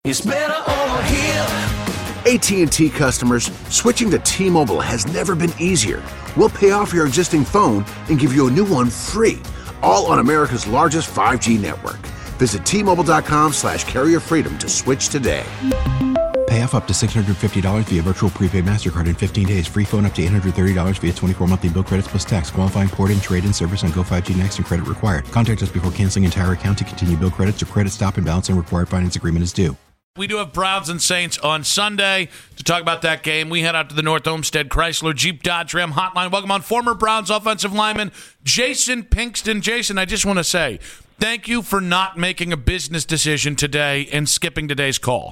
It's better over here. AT&T customers, switching to T-Mobile has never been easier. We'll pay off your existing phone and give you a new one free, all on America's largest 5G network. Visit T-Mobile.com/carrier freedom to switch today. Pay off up to $650 via virtual prepaid MasterCard in 15 days. Free phone up to $830 via 24 monthly bill credits plus tax. Qualifying port-in, trade-in service on Go5G Next and credit required. Contact us before canceling entire account to continue bill credits or credit stop and balance and required finance agreement is due. We do have Browns and Saints on Sunday. To talk about that game, we head out to the North Olmsted Chrysler Jeep Dodge Ram hotline. Welcome on former Browns offensive lineman Jason Pinkston. Jason, I just want to say thank you for not making a business decision today and skipping today's call.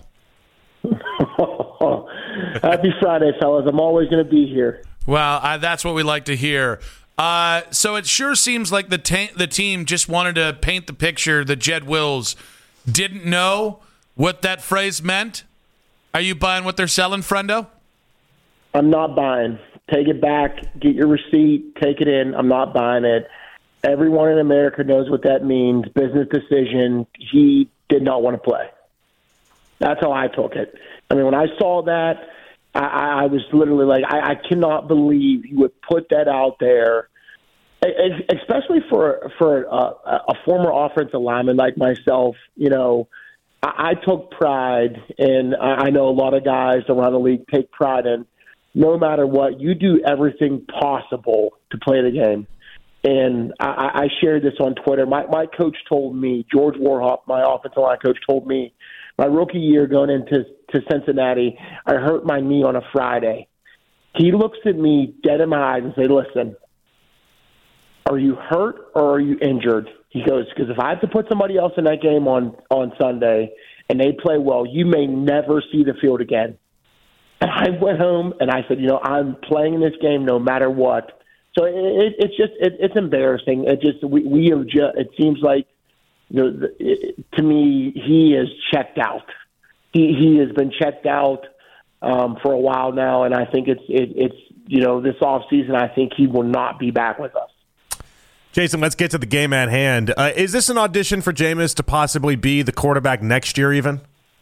Happy Friday, fellas. I'm always going to be here. Well, that's what we like to hear. So it sure seems like the team just wanted to paint the picture that Jed Wills didn't know what that phrase meant. Are you buying what they're selling, friendo? I'm not buying. Take it back. Get your receipt. Take it in. I'm not buying it. Everyone in America knows what that means. Business decision. He did not want to play. That's how I took it. I mean, when I saw that, I was literally like, I cannot believe you would put that out there, especially for a former offensive lineman like myself. You know, I took pride, and I know a lot of guys around the league take pride in, no matter what, you do everything possible to play the game. And I shared this on Twitter. My coach told me, George Warhop, my offensive line coach, told me, my rookie year going into Cincinnati, I hurt my knee on a Friday. He looks at me dead in my eyes and says, listen, are you hurt or are you injured? He goes, because if I have to put somebody else in that game on Sunday and they play well, you may never see the field again. And I went home and I said, I'm playing in this game no matter what. So it's embarrassing. It seems like, to me, he is checked out. He has been checked out for a while now, and I think it's this offseason, I think he will not be back with us. Jason, let's get to the game at hand. Is this an audition for Jameis to possibly be the quarterback next year even?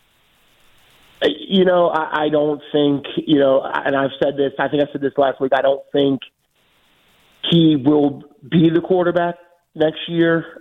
I don't think, and I've said this, I think I said this last week, I don't think he will be the quarterback next year.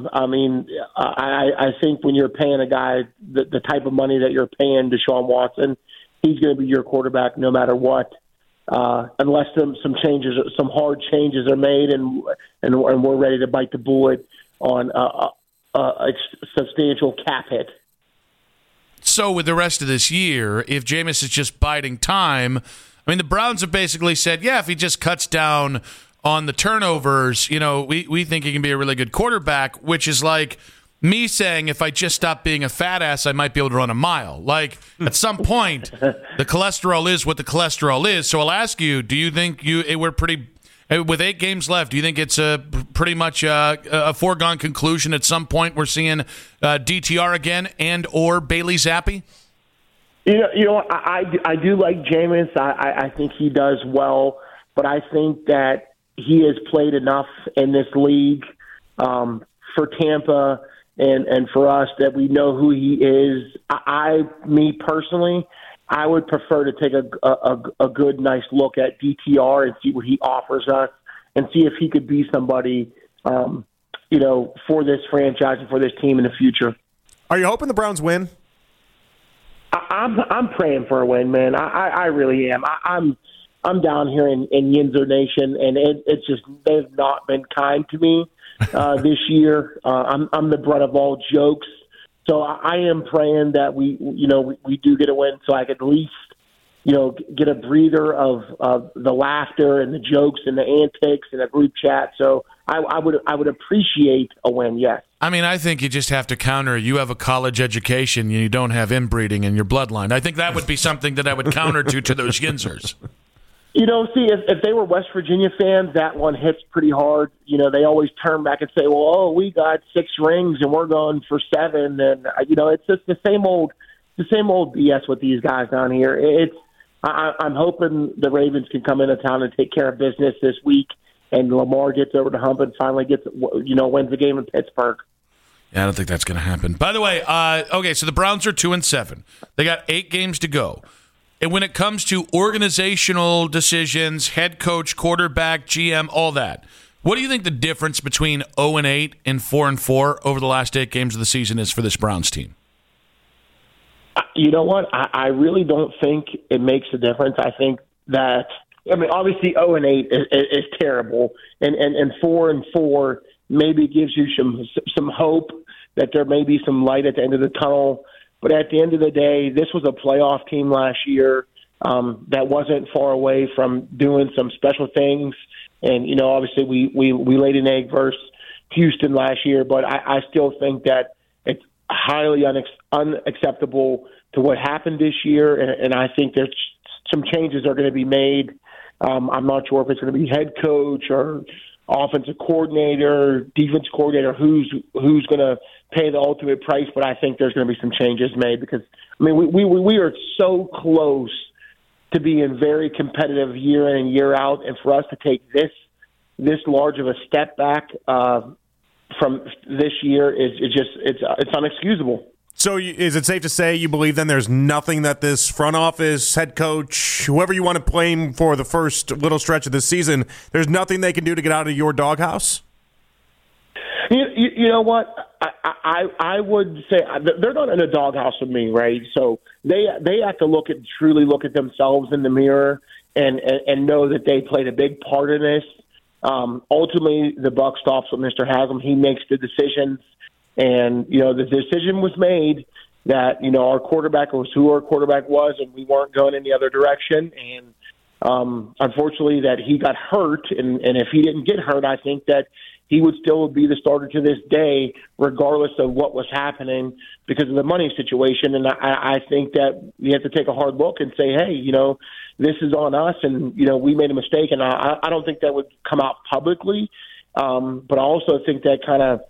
I think when you're paying a guy the type of money that you're paying Deshaun Watson, he's going to be your quarterback no matter what, unless some hard changes are made and we're ready to bite the bullet on a substantial cap hit. So with the rest of this year, if Jameis is just biding time, I mean, the Browns have basically said, yeah, if he just cuts down on the turnovers, we think he can be a really good quarterback, which is like me saying if I just stop being a fat ass, I might be able to run a mile. Like, at some point, the cholesterol is what the cholesterol is. So I'll ask you, do you think we're pretty with 8 games left, do you think it's pretty much a foregone conclusion at some point we're seeing DTR again and or Bailey Zappi? I do like Jameis. I think he does well, but I think that he has played enough in this league for Tampa and for us that we know who he is. Me personally, I would prefer to take a good, nice look at DTR and see what he offers us and see if he could be somebody, for this franchise and for this team in the future. Are you hoping the Browns win? I'm praying for a win, man. I really am. I'm down here in Yinzer Nation, and it's just they've not been kind to me this year. I'm the brunt of all jokes, so I am praying that we do get a win, so I could at least get a breather of the laughter and the jokes and the antics and the group chat. So I would appreciate a win. Yes. I mean, I think you just have to counter. You have a college education, and you don't have inbreeding in your bloodline. I think that would be something that I would counter to those Yinzers. See, if they were West Virginia fans, that one hits pretty hard. They always turn back and say, well, we got 6 rings and we're going for 7. And, it's just the same old BS with these guys down here. I'm hoping the Ravens can come into town and take care of business this week and Lamar gets over the hump and finally wins the game in Pittsburgh. Yeah, I don't think that's going to happen. By the way, okay, so the Browns are 2-7. They got 8 games to go. And when it comes to organizational decisions, head coach, quarterback, GM, all that, what do you think the difference between 0-8 and 4-4 over the last 8 games of the season is for this Browns team? You know what? I really don't think it makes a difference. I think that, I mean, obviously 0-8 is terrible, and 4-4 maybe gives you some hope that there may be some light at the end of the tunnel. But at the end of the day, this was a playoff team last year that wasn't far away from doing some special things. And, you know, obviously we laid an egg versus Houston last year, but I still think that it's highly unacceptable to what happened this year. And I think there's some changes are going to be made. I'm not sure if it's going to be head coach or offensive coordinator, defense coordinator, who's going to pay the ultimate price, but I think there's going to be some changes made because, I mean, we are so close to being very competitive year in and year out, and for us to take this large of a step back from this year is it's unexcusable. So is it safe to say you believe then there's nothing that this front office, head coach, whoever you want to blame for the first little stretch of the season, there's nothing they can do to get out of your doghouse? You know what? I would say they're not in a doghouse with me, right? So they have to truly look at themselves in the mirror and know that they played a big part in this. Ultimately, the buck stops with Mr. Haslam. He makes the decisions. And, you know, the decision was made that, you know, our quarterback was who our quarterback was, and we weren't going in the other direction. And unfortunately that he got hurt. And if he didn't get hurt, I think that he would still be the starter to this day, regardless of what was happening because of the money situation. And I think that you have to take a hard look and say, hey, you know, this is on us and, you know, we made a mistake. And I don't think that would come out publicly. But I also think that kind of,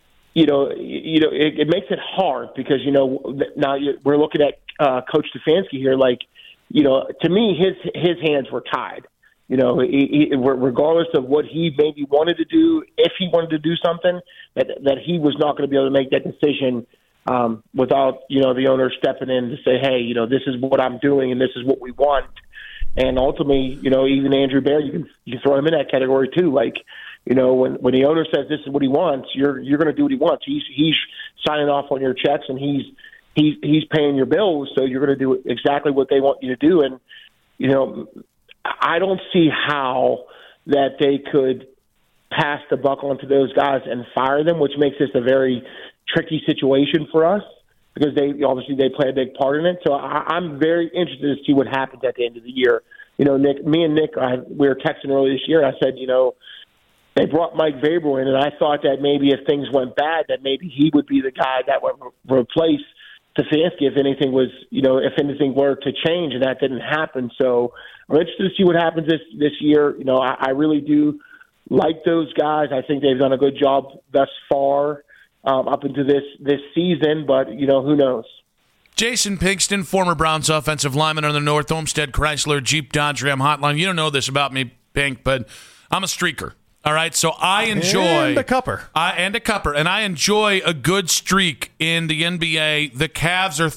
it makes it hard because, you know, now we're looking at Coach Stefanski here. Like, you know, to me, his hands were tied. You know, regardless of what he maybe wanted to do, if he wanted to do something, that he was not going to be able to make that decision without, you know, the owner stepping in to say, hey, you know, this is what I'm doing and this is what we want. And ultimately, you know, even Andrew Bear, you can throw him in that category too. Like, you know, when the owner says this is what he wants, you're going to do what he wants. He's signing off on your checks and he's paying your bills, so you're going to do exactly what they want you to do. And you know, I don't see how that they could pass the buck on to those guys and fire them, which makes this a very tricky situation for us because they play a big part in it. So I'm very interested to see what happens at the end of the year. You know, me and Nick, we were texting earlier this year. I said, you know, they brought Mike Vrabel in, and I thought that maybe if things went bad, that maybe he would be the guy that would replace Stefanski if anything were to change, and that didn't happen. So I'm interested to see what happens this year. You know, I really do like those guys. I think they've done a good job thus far up into this season, but, you know, who knows? Jason Pinkston, former Browns offensive lineman on the North Olmsted Chrysler Jeep Dodge Ram hotline. You don't know this about me, Pink, but I'm a streaker. All right, so I enjoy and a cupper, and I enjoy a good streak in the NBA. The Cavs are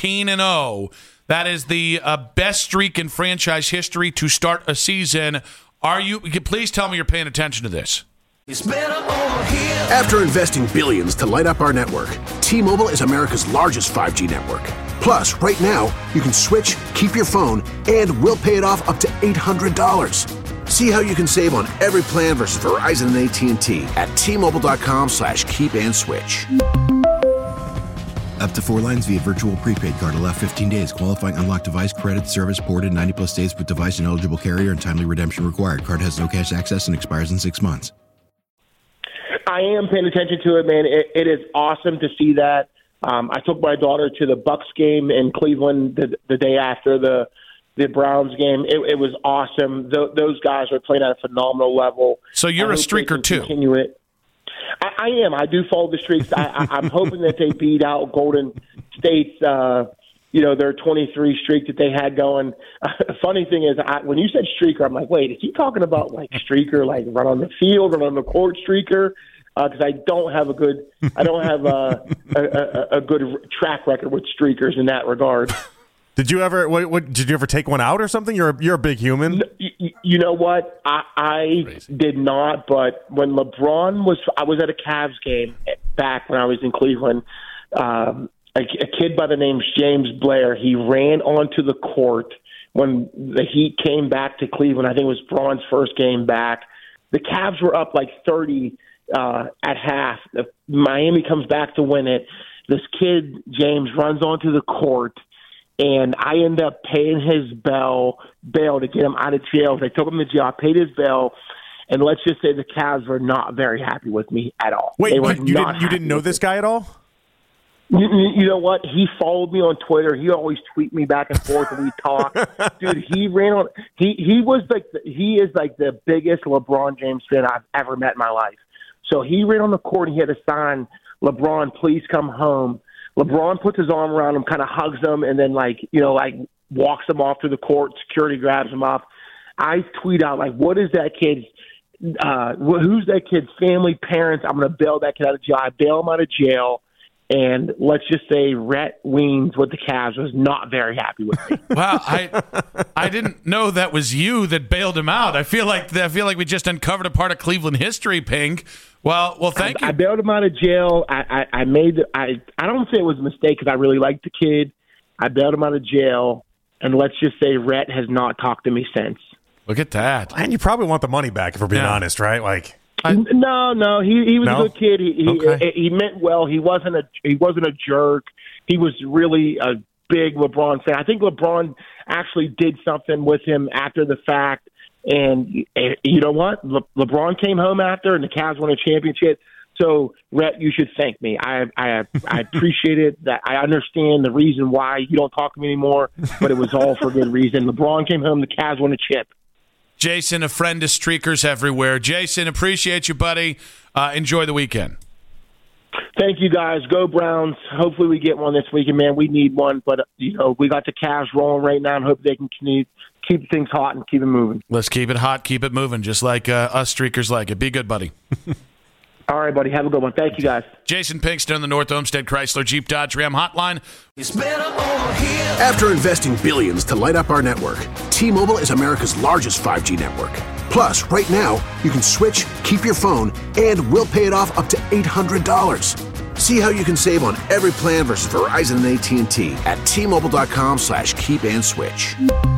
13-0. That is the best streak in franchise history to start a season. Please tell me you're paying attention to this. It's better over here. After investing billions to light up our network, T-Mobile is America's largest 5G network. Plus, right now, you can switch, keep your phone, and we'll pay it off up to $800. See how you can save on every plan versus Verizon and AT&T at T-Mobile.com/keep-and-switch. Up to 4 lines via virtual prepaid card. Allow 15 days. Qualifying unlocked device credit service ported 90-plus days with device and eligible carrier and timely redemption required. Card has no cash access and expires in 6 months. I am paying attention to it, man. It is awesome to see that. I took my daughter to the Bucks game in Cleveland the day after the Browns game. It was awesome. Those guys are playing at a phenomenal level. So you're a streaker too. Continue it. I am. I do follow the streaks. I'm hoping that they beat out Golden State's, their 23 streak that they had going. Funny thing is, when you said streaker, I'm like, wait, is he talking about like streaker, like run on the field, run on the court streaker? because I don't have a good track record with streakers in that regard. Did you ever? Did you ever take one out or something? You're a big human. You know what? I did not. But when LeBron I was at a Cavs game back when I was in Cleveland. A kid by the name of James Blair. He ran onto the court when the Heat came back to Cleveland. I think it was Braun's first game back. The Cavs were up like 30 at half. Miami comes back to win it. This kid, James, runs onto the court, and I end up paying his bail to get him out of jail. They took him to jail. I paid his bail, and let's just say the Cavs were not very happy with me at all. Wait, you didn't know this guy at all? You know what? He followed me on Twitter. He always tweet me back and forth when we talk. Dude, he ran on. He is like the biggest LeBron James fan I've ever met in my life. So he ran on the court and he had a sign, "LeBron, please come home." LeBron puts his arm around him, kind of hugs him, and then walks him off to the court. Security grabs him up. I tweet out what is that kid's? Who's that kid's family, parents? I'm going to bail that kid out of jail. I bail him out of jail. And let's just say Rhett Weems with the Cavs was not very happy with me. Wow, I didn't know that was you that bailed him out. I feel like we just uncovered a part of Cleveland history, Pink. Well, thank you. I bailed him out of jail. I don't say it was a mistake because I really liked the kid. I bailed him out of jail, and let's just say Rhett has not talked to me since. Look at that. And you probably want the money back if we're being honest, right? No. He was a good kid. He meant well. He wasn't a jerk. He was really a big LeBron fan. I think LeBron actually did something with him after the fact. And you know what? LeBron came home after, and the Cavs won a championship. So, Rhett, you should thank me. I appreciate it. That I understand the reason why you don't talk to me anymore, but it was all for good reason. LeBron came home, the Cavs won a chip. Jason, a friend to streakers everywhere. Jason, appreciate you, buddy. Enjoy the weekend. Thank you, guys. Go Browns. Hopefully we get one this weekend, man. We need one, but we got the Cavs rolling right now and hope they can keep things hot and keep it moving. Let's keep it hot, keep it moving, just like us streakers like it. Be good, buddy. All right, buddy. Have a good one. Thank you, guys. Jason Pinkston on the North Olmsted Chrysler Jeep Dodge Ram hotline. It's better over here. After investing billions to light up our network, T-Mobile is America's largest 5G network. Plus, right now, you can switch, keep your phone, and we'll pay it off up to $800. See how you can save on every plan versus Verizon and AT&T at T-Mobile.com/keep-and-switch.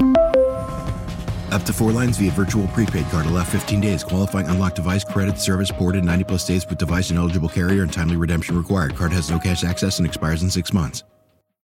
Up to 4 lines via virtual prepaid card. Allow 15 days. Qualifying unlocked device credit service ported 90-plus days with device and eligible carrier and timely redemption required. Card has no cash access and expires in 6 months.